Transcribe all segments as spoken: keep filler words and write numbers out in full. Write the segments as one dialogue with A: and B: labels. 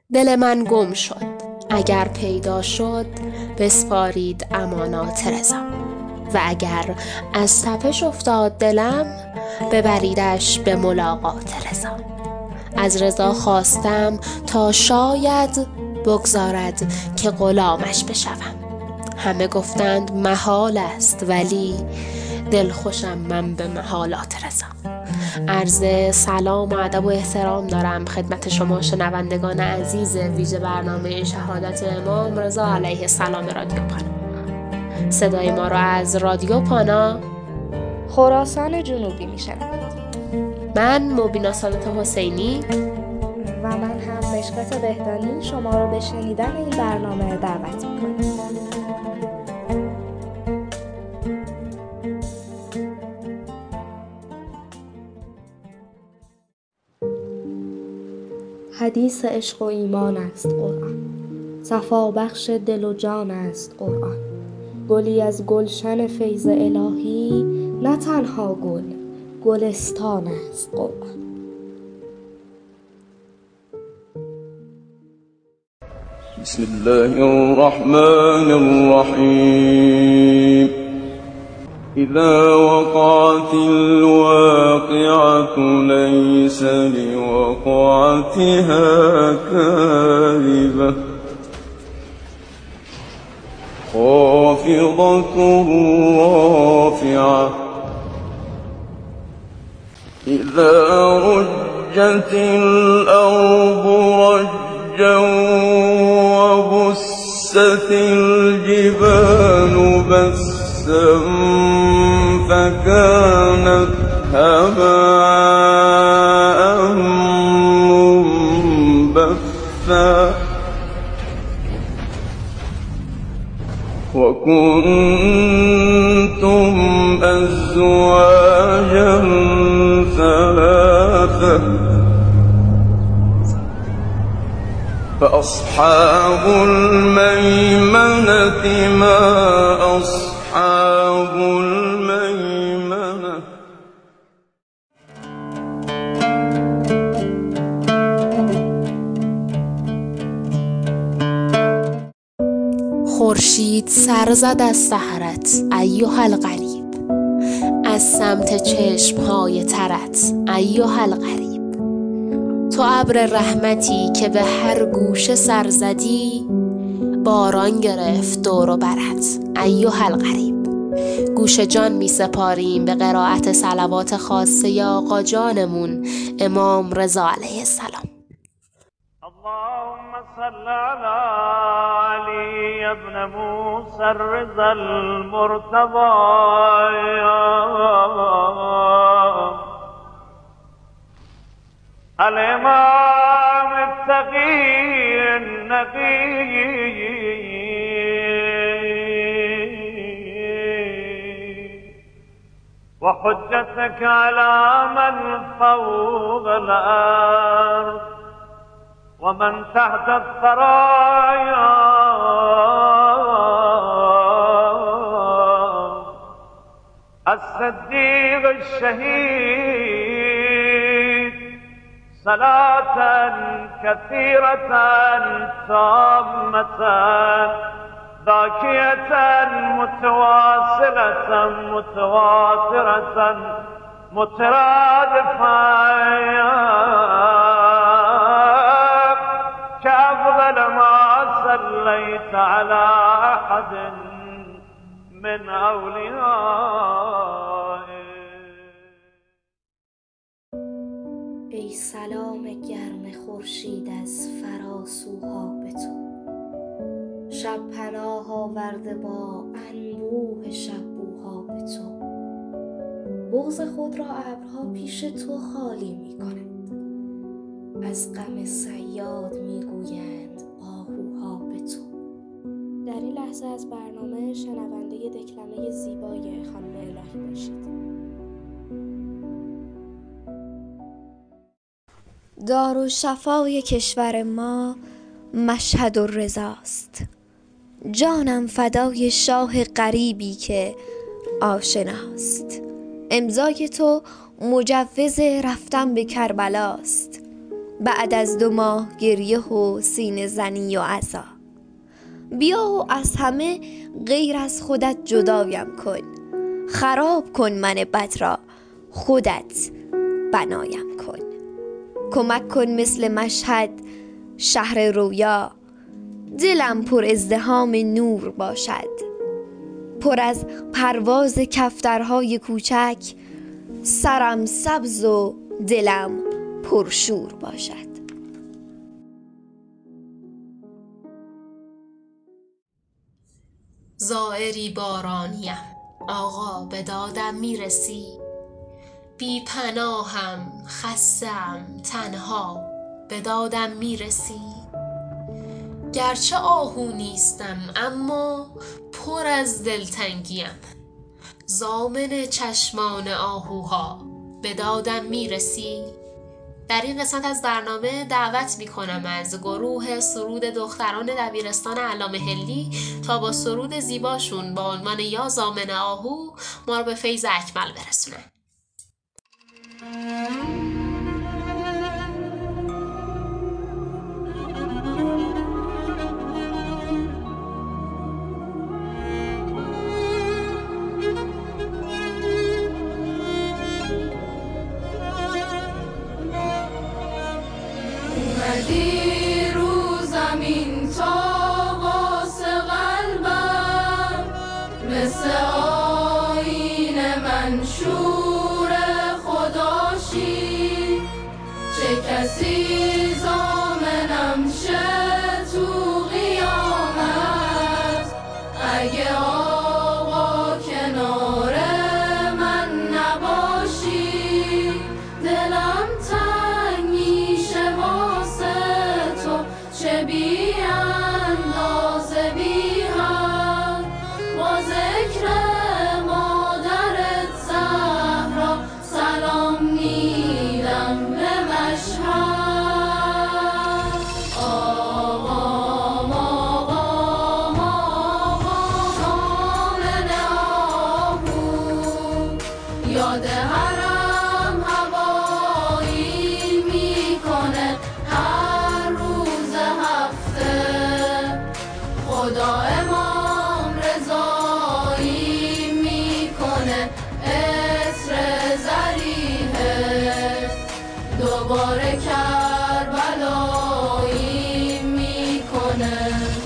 A: دل من گم شد، اگر پیدا شد بسپارید امانات رضا. و اگر از تپش افتاد دلم ببریدش به ملاقات رضا. از رضا خواستم تا شاید بگذارد که غلامش بشوم. همه گفتند محال است، ولی دل خوشم من به محالات رضا. عرض سلام و ادب و احترام دارم خدمت شما شنوندگان عزیز ویژه برنامه شهادت امام رضا علیه السلام رادیو پانا. صدای ما را از رادیو پانا
B: خراسان جنوبی میشنوید.
A: من مبینا سادات حسینی
B: و من هم مشکات بهدانی شما را به شنیدن این برنامه دعوت میکنم. حدیث عشق و ایمان است قرآن، صفا بخش دل و جان است قرآن. گلی از گلشن فیض الهی، نه تنها گل، گلستان است قرآن.
C: بسم الله الرحمن الرحیم. إذا وقعت الواقعة ليس لوقعتها كاذبة خافضة رافعة إذا رجت الأرض رجا وبست الجبال بسا فكانت هباء منبثا وكنتم أزواجا ثلاثة فأصحاب الميمنة ما أصحاب الميمنة.
A: خورشید سر زد از سحرت ایها الغریب، از سمت چشمهای ترت ایها الغریب. تو ابر رحمتی که به هر گوشه سر زدی، باران گرفت دور و برت ایها الغریب. گوش جان می سپاریم به قرائت صلوات خاصه آقا جانمون امام رضا علیه السلام.
D: اللهم صل على علي ابن موسى الرضا المرتضى الإمام التقي النقي وحجتك على من فوق الأرض ومن تحت الثرايا الصديق الشهيد صلاة كثيرة تامة باكية متواصلة متواترة مترادفة كأفضل ما صليت على أحد من أوليائك.
B: ای سلام گرم خورشید از فراسوها به تو، شب پناه آورده با انبوه شبوها به تو. بغض خود را ابرها پیش تو خالی می کند، از غم صیاد می گویند آهوها به تو. در این لحظه از برنامه شنونده دکلمه زیبای خانم الهی باشید. دارالشفای کشور ما مشهد الرضاست. جانم فدای شاه غریبی که آشناست. امضای تو مجوز رفتن به کربلاست. بعد از دو ماه گریه و سینه زنی و عزا. بیا و از همه غیر از خودت جدایم کن، خراب کن من بد را خودت بنایم کن. کمک کن مثل مشهد شهر رویا، دلم پر ازدحام نور باشد. پر از پرواز کفترهای کوچک، سرم سبز و دلم پرشور باشد.
A: زائری بارانیم آقا به دادم میرسی، بی پناهم خستم تنها به دادم میرسی. گرچه آهو نیستم اما پر از دلتنگیم، ضامن چشمان آهوها به دادم میرسی. در این قسمت از برنامه دعوت میکنم از گروه سرود دختران دبیرستان علامه حلی تا با سرود زیباشون با عنوان یا ضامن آهو ما رو به فیض اکمل برسونن.
E: اومدی رو زمین تا واسه قلبم، مثل آیین منشور خداشی. چه کسی ضامنم شه تو قیامت، اگه آقا کنار من نباشی. دلم تنگ میشه واسه تو، چه بی اندازه بی حد. با ذکر مادرت زهرا سلام میدم به مشهد. آقام آقام آقام ضامن آهو، یاد حرم هوایی میکنه هر روز هفته. خدا امام رضایی میکنه عطر ضریحه، دوباره کربلایی میکنه.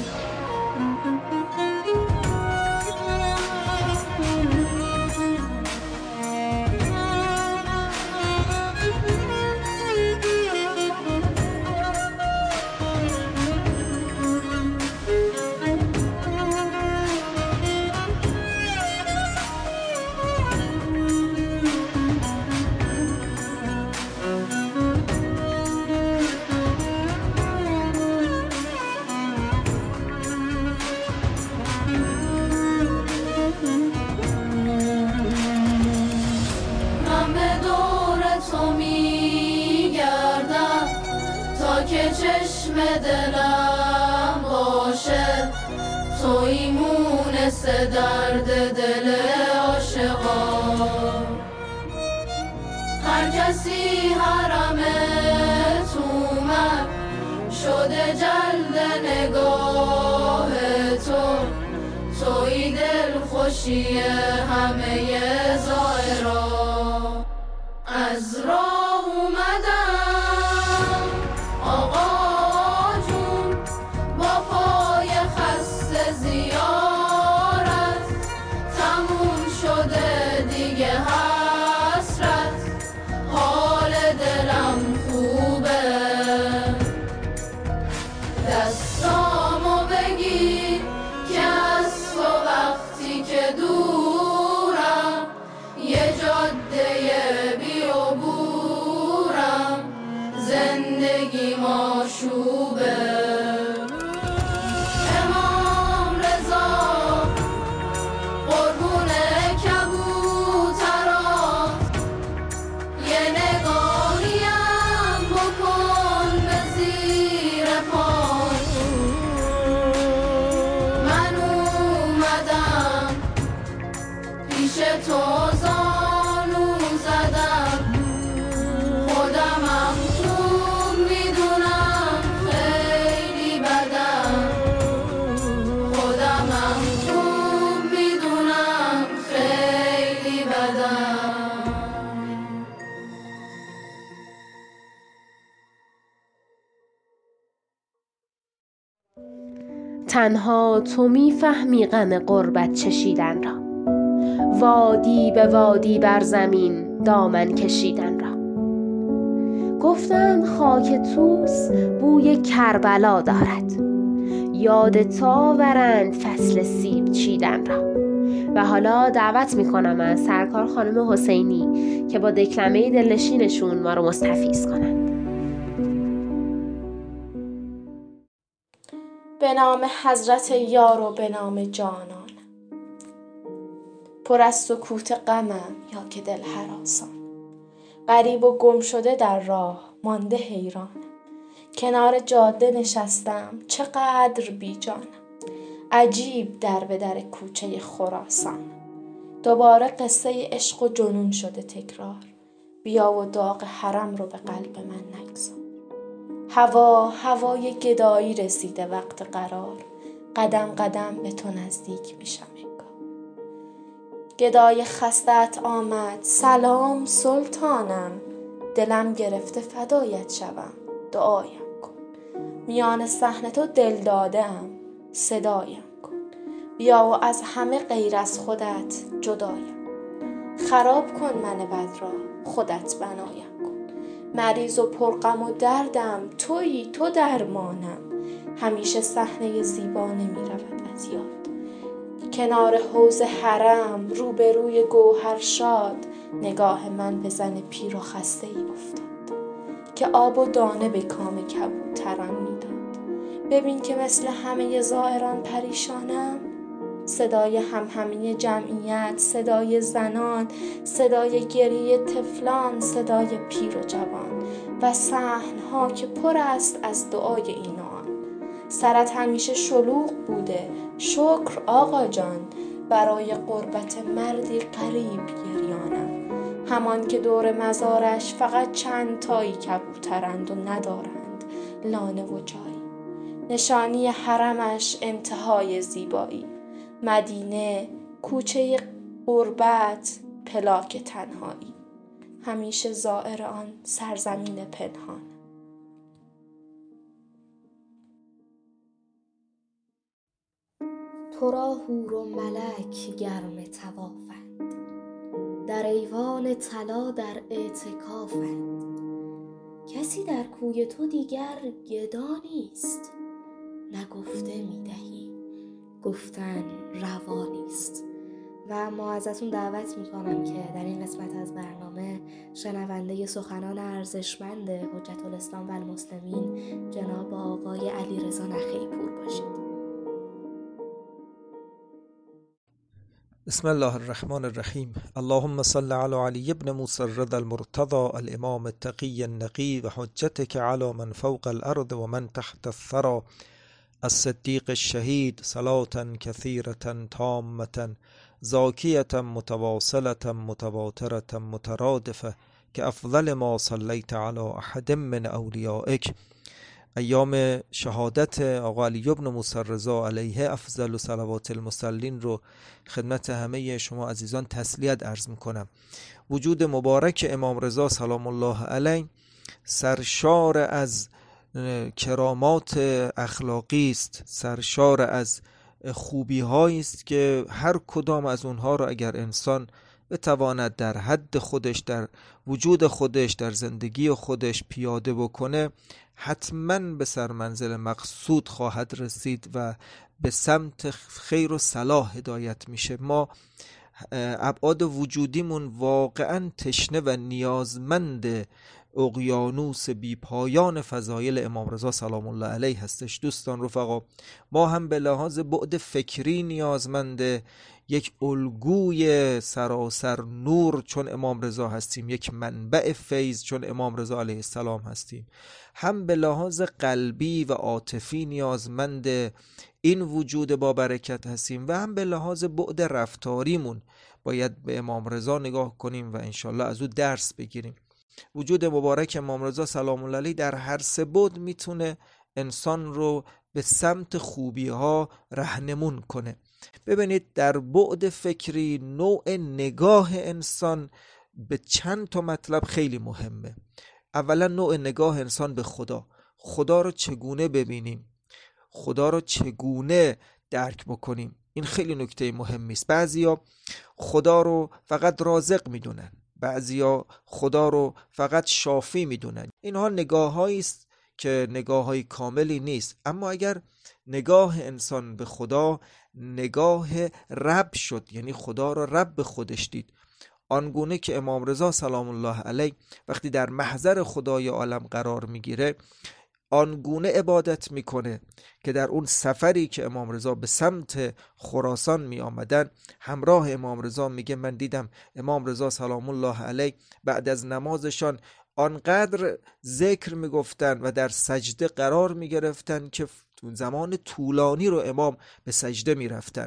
E: من به دور تو میگردم تا که چشم دلم باشه. تویی مونس درد دل عاشقان. هر کسی حرم تو من شده جلد نگاه تو. تویی دل خوشی همه زائران. از راه اومدم آقا جون با پای خسته زیارت، تموم شده دیگه حسرت. حال دلم خوبه، دستامو بگیر که از تو وقتی که دورم، یه جاده بیابورم، زندگی ماشوبه. امام رضا قربون کبوترات، یه نگاهیم بکن به زیر پای. من اومدم پیش تو زانو زدم، خودمم خون میدم
A: تنها تو میفهمی غم غربت چشیدن را، وادی به وادی بر زمین دامن کشیدن را. گفتند خاک توس بوی کربلا دارد، یاد تو آورند فصل سیب چیدن را. و حالا دعوت میکنم از سرکار خانم حسینی که با دکلمه دلنشینشون ما رو مستفیض کنند.
B: به نام حضرت یار و به نام جانان، پر از سکوت غمم یا که دل هراسان، غریب و گم شده در راه مانده حیرانم، کنار جاده نشستم چقدر بی جانم، عجیب در به در کوچه خراسان، دوباره قصه عشق و جنون شده تکرار، بیا و داغ حرم رو به قلب من نگذار. هوا هوای گدایی رسیده وقت قرار، قدم قدم به تو نزدیک میشم انگار. گدای خستت آمد سلام سلطانم، دلم گرفته فدایت شوم دعایم کن. میان صحنه تو دل دادم صدایم کن، بیا و از همه غیر از خودت جدایم. خراب کن من بد را خودت بنایم کن، مریض و پرغم و دردم تویی تو درمانم. همیشه صحنه زیبا نمی رود از یاد، کنار حوض حرم روبروی گوهر شاد، نگاه من به زن پیر و خسته ای افتاد که آب و دانه به کام کبوتران میداد. ببین که مثل همه زائران پریشانم، صدای همهمه جمعیت، صدای زنان، صدای گریه طفلان، صدای پیر و جوان و صحن‌ها که پر است از دعای این و آن. سرت همیشه شلوغ بوده، شکر آقا جان، برای قربت مردی قریب گریانم، همان که دور مزارش فقط چند تایی کبوترند و ندارند لانه و جایی. نشانی حرمش انتهای زیبایی، مدینه کوچه غربت پلاک تنهایی، همیشه زائر آن سرزمین پنهان. تو را حور و ملک گرم طوافند، در ایوان طلا در اعتکافند، کسی در کوی تو دیگر گدا نیست، نگفته میدهی گفتن روا نیست. و ما ازتون دعوت میکنم که در این قسمت از برنامه شنونده سخنان ارزشمند حجت الاسلام و المسلمین جناب آقای علیرضا نخی‌پور باشید.
F: بسم الله الرحمن الرحیم. اللهم صل علی علی ابن موسی الرضا المرتضى الامام التقی النقی و حجتك علی من فوق الارض و من تحت الثرى الصدیق الشهید صلاة کثیرة تامة زاکیة متواصلة متواترة مترادفة که افضل ما صلیت علی احد من اولیائک. ایام شهادت آقا علی ابن موسی الرضا علیه افضل و صلوات المصلین رو خدمت همه شما عزیزان تسلیت عرض میکنم. وجود مبارک امام رضا سلام الله علیه سرشار از کرامات اخلاقی است، سرشار از خوبی هایی است که هر کدام از اونها رو اگر انسان بتواند در حد خودش، در وجود خودش، در زندگی خودش پیاده بکنه، حتما به سرمنزل مقصود خواهد رسید و به سمت خیر و صلاح هدایت میشه. ما ابعاد وجودیمون واقعا تشنه و نیازمند اقیانوس بی پایان فضایل امام رضا سلام الله علیه هستش. دوستان رفقا، ما هم به لحاظ بعد فکری نیازمند یک الگوی سراسر نور چون امام رضا هستیم، یک منبع فیض چون امام رضا علیه السلام هستیم، هم به لحاظ قلبی و عاطفی نیازمند این وجود با برکت هستیم و هم به لحاظ بعد رفتاریمون باید به امام رضا نگاه کنیم و انشالله از او درس بگیریم. وجود مبارک امام رضا سلام الله علیه در هر سه بعد میتونه انسان رو به سمت خوبی ها رهنمون کنه. ببینید، در بعد فکری نوع نگاه انسان به چند تا مطلب خیلی مهمه. اولا نوع نگاه انسان به خدا، خدا رو چگونه ببینیم، خدا رو چگونه درک بکنیم. این خیلی نکته مهمی است. بعضیا خدا رو فقط رازق میدونن، بعضیا خدا رو فقط شافی میدونن. اینها نگاه‌هایی است که نگاه‌های کاملی نیست. اما اگر نگاه انسان به خدا نگاه رب شد، یعنی خدا رو رب خودش دید، آنگونه که امام رضا سلام الله علیه وقتی در محضر خدای عالم قرار میگیره آنگونه عبادت میکنه که در اون سفری که امام رضا به سمت خراسان می آمدن، همراه امام رضا میگه من دیدم امام رضا سلام الله علیه بعد از نمازشان آنقدر ذکر میگفتن و در سجده قرار میگرفتن که زمان طولانی رو امام به سجده میرفتن.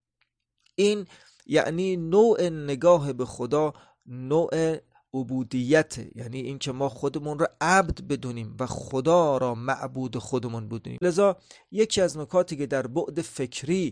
F: این یعنی نوع نگاه به خدا نوع عبودیت، یعنی این که ما خودمون رو عبد بدونیم و خدا را معبود خودمون بدونیم. لذا یکی از نکاتی که در بعد فکری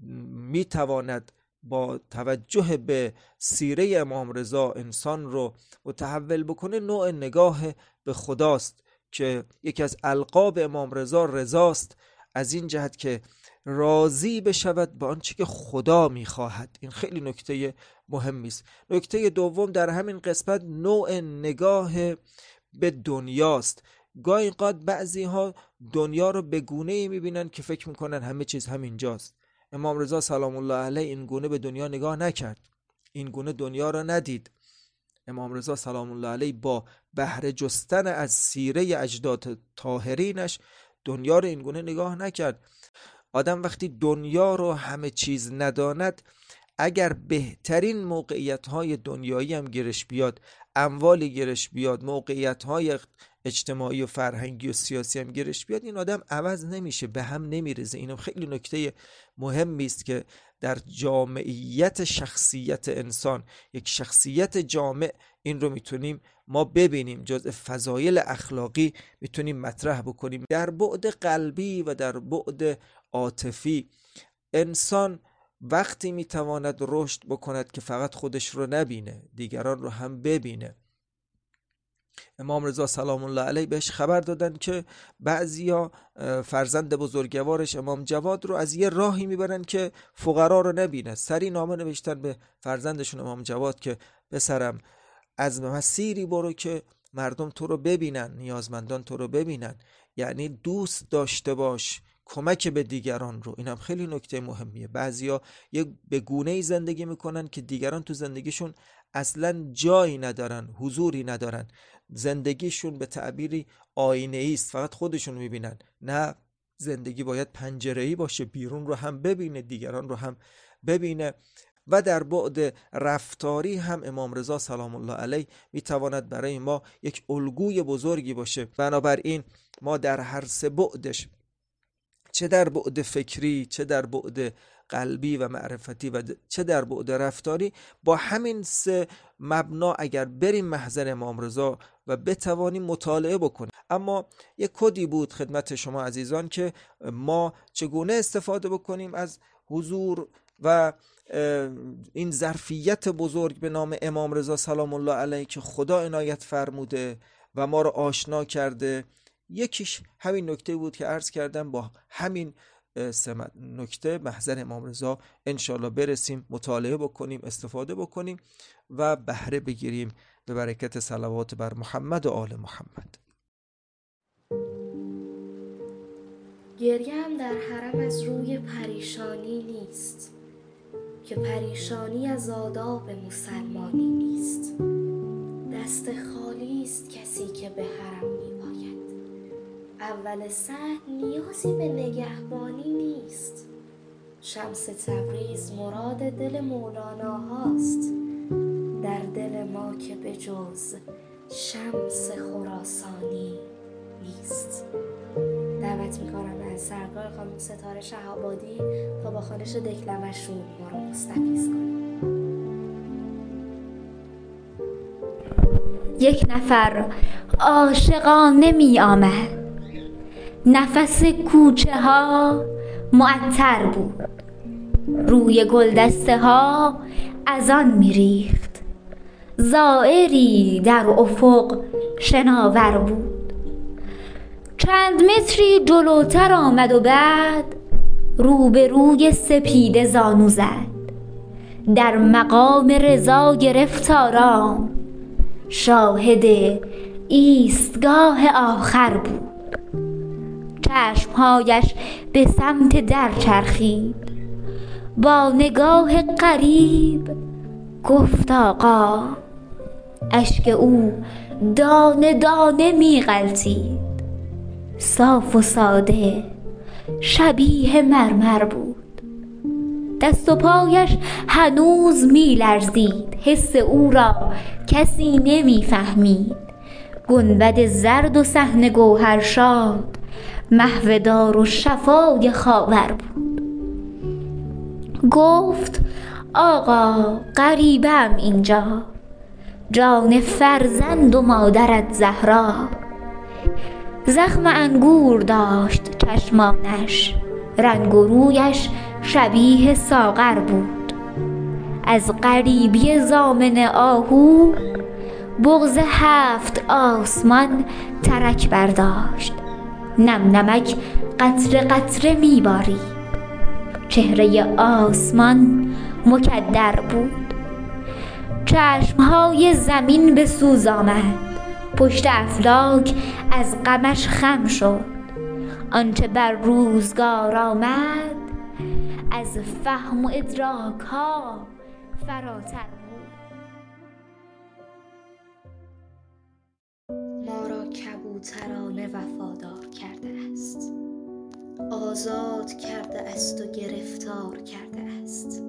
F: میتواند با توجه به سیره امام رضا انسان رو متحول بکنه نوع نگاه به خداست که یکی از القاب امام رضا رضاست، از این جهت که راضی بشود به آنچه که خدا میخواهد. این خیلی نکته مهمی است. نکته دوم در همین قسمت نوع نگاه به دنیاست. گاهی اوقات بعضی ها دنیا رو به گونه‌ای میبینن که فکر میکنن همه چیز همینجاست. امام رضا سلام الله علیه این گونه به دنیا نگاه نکرد، این گونه دنیا را ندید. امام رضا سلام الله علیه با بهره جستن از سیره اجداد طاهرینش دنیا رو این گونه نگاه نکرد. آدم وقتی دنیا رو همه چیز نداند، اگر بهترین موقعیت‌های دنیایی هم گیرش بیاد، اموالی گیرش بیاد، موقعیت‌های اجتماعی و فرهنگی و سیاسی هم گیرش بیاد، این آدم عوض نمیشه، به هم نمیرزه. اینم خیلی نکته مهمی است که در جامعیت شخصیت انسان، یک شخصیت جامع، این رو میتونیم ما ببینیم، جزء فضایل اخلاقی میتونیم مطرح بکنیم. در بعد قلبی و در بعد عاطفی انسان وقتی میتواند رشد بکند که فقط خودش رو نبینه، دیگران رو هم ببینه. امام رضا سلام الله علیه بهش خبر دادن که بعضیا فرزند بزرگوارش امام جواد رو از یه راهی میبرن که فقرا رو نبینه. سری نامه نوشتن به فرزندشون امام جواد که پسرم از مسیری برو که مردم تو رو ببینن، نیازمندان تو رو ببینن، یعنی دوست داشته باش کمک به دیگران رو. اینم خیلی نکته مهمیه. بعضیا یه به گونه‌ای زندگی میکنن که دیگران تو زندگیشون اصلا جایی ندارن، حضوری ندارن، زندگیشون به تعبیری آینه‌ای است، فقط خودشون میبینن. نه، زندگی باید پنجره‌ای باشه، بیرون رو هم ببینه، دیگران رو هم ببینه. و در بعد رفتاری هم امام رضا سلام الله علیه میتواند برای ما یک الگوی بزرگی باشه. بنابراین ما در هر سه بعدش، چه در بعد فکری، چه در بعد قلبی و معرفتی و چه در بعد رفتاری، با همین سه مبنا اگر بریم محضر امام رضا و بتوانیم مطالعه بکنیم. اما یک کدی بود خدمت شما عزیزان که ما چگونه استفاده بکنیم از حضور و این ظرفیت بزرگ به نام امام رضا سلام الله علیه که خدا عنایت فرموده و ما رو آشنا کرده. یکیش همین نکته بود که عرض کردم. با همین سه نکته محضر امام رضا انشالله برسیم، مطالعه بکنیم، استفاده بکنیم و بهره بگیریم به برکت صلوات بر محمد و آل محمد.
B: گریه هم در حرم از روی پریشانی نیست، که پریشانی از آداب مسلمانی نیست. دست خالی است کسی که به حرم می‌آید. اول صحن نیازی به نگهبانی نیست. شمس تبریز مراد دل مولانا هاست، در دل ما که به جز شمس خراسانی نیست. دعوت میکنم از سرکار خانم ستاره شهابادی تا با خوانش دکلمشون ما رو مستفیض کنیم.
G: یک نفر عاشقانه می آمد، نفس کوچه ها معطر بود، روی گلدسته ها از آن می ریخت، زائری در افق شناور بود. چند متری جلوتر آمد و بعد روبروی سپیده زانو زد. در مقام رضا گرفت آرام، شاهد ایستگاه آخر بود. چشمهایش به سمت در چرخید، با نگاه غریب گفت آقا. اشک او دانه دانه می غلتید، صاف و ساده شبیه مرمر بود. دست و پایش هنوز می لرزید، حس او را کسی نمی فهمید. گنبد زرد و صحن گوهرشاد، محو دار و شفای خاور بود. گفت آقا غریبم اینجا، جان فرزند و مادرت زهرا. زخم انگور داشت چشمانش، رنگ و رویش شبیه ساغر بود. از غریبی زامن آهو بغض هفت آسمان ترک برداشت. نم نمک قطره قطره میبارید. چهره آسمان مکدر بود. چشمهای زمین به سوز آمد، پشت افلاک از غمش خم شد. آنچه بر روزگار آمد از فهم و ادراک ها فراتر بود.
B: ما را کبوترانه وفادار کرده است، آزاد کرده است و گرفتار کرده است.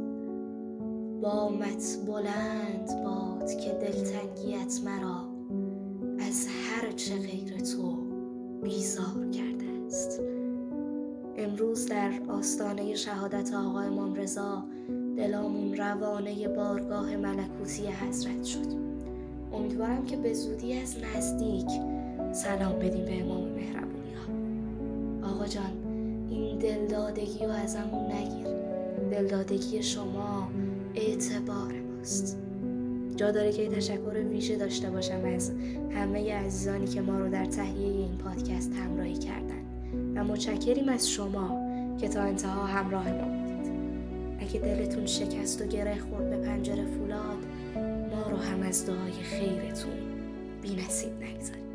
B: بامت بلند باد که دلتنگیت مرا از هر چه غیر تو بیزار کرده است. امروز در آستانه شهادت آقا امام رضا دلامون روانه بارگاه ملکوتی حضرت شد. امیدوارم که به زودی از نزدیک سلام بدیم به امام مهربونی ها. آقا جان این دلدادگی رو ازمون نگیر، دلدادگی شما اعتبار ماست. جا داره که تشکر ویژه داشته باشم از همه عزیزانی که ما رو در تهیه این پادکست همراهی کردن و متشکریم از شما که تا انتها همراه ما بودید. اگه دلتون شکست و گره خورد به پنجره فولاد، ما رو هم از دعای خیرتون بی نصیب نگذارید.